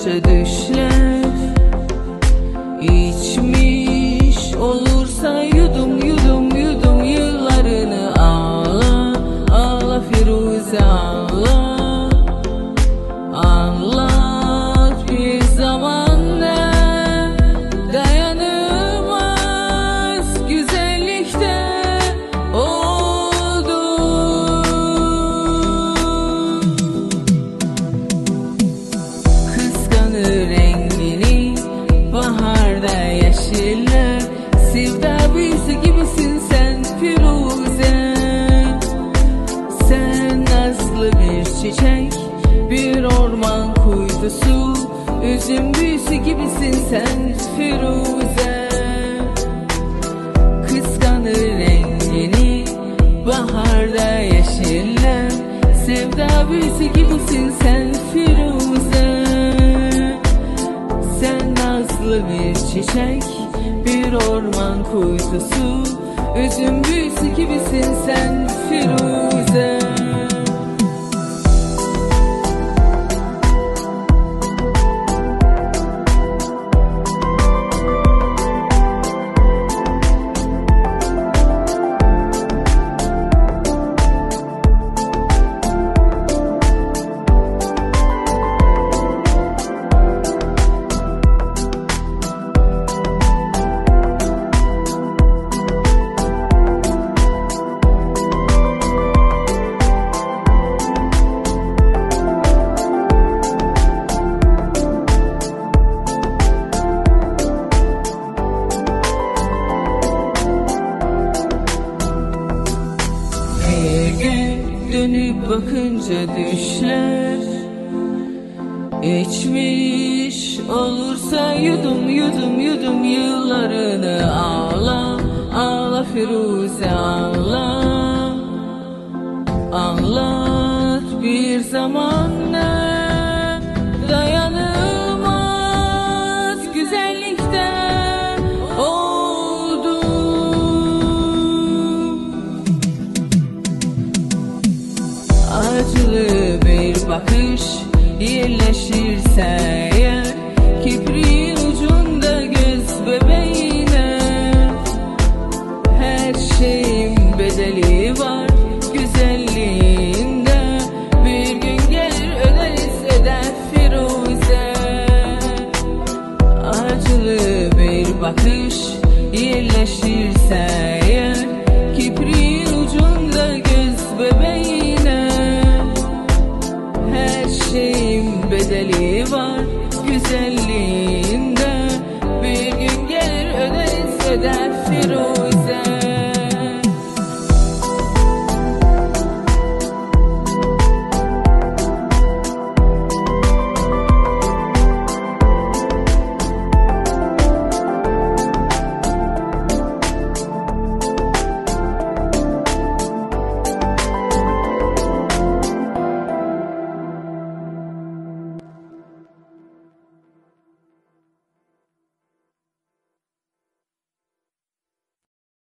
bakınca düşler içmiş olursa yudum yudum yudum yıllarını. Ağla ağla Firuze ağla, anlat bir zaman ne dayanılmaz güzellikte oldu. Kıskanır rengini baharda yeşiller, sevda büyüsü gibisin sen Firuze. Sen nazlı bir çiçek, bir orman kuytusu, üzüm büyüsü gibisin sen Firuze. Kıskanır rengini baharda yeşiller, sevda büyüsü gibisin sen Firuze. Sen nazlı bir çiçek, bir orman kuytusu, üzüm büyüsü gibisin sen Firuze. Dönüp bakınca düşler içmiş olursa yudum yudum yudum yıllarını. Ağla ağla Firuze ağla, anlat bir zaman ne dayanılmaz güzellikte oldu. Acılı bir bakış yerleşirse eğer, kibriğin ucunda göz bebeğine. Her şeyin bedeli var güzelliğinde, bir gün gelir öderiz eder Firuze. Acılı bir bakış yerleşirse eğer, kibriğin ucunda göz bebeğine. Her şeyin bedeli var güzelliği.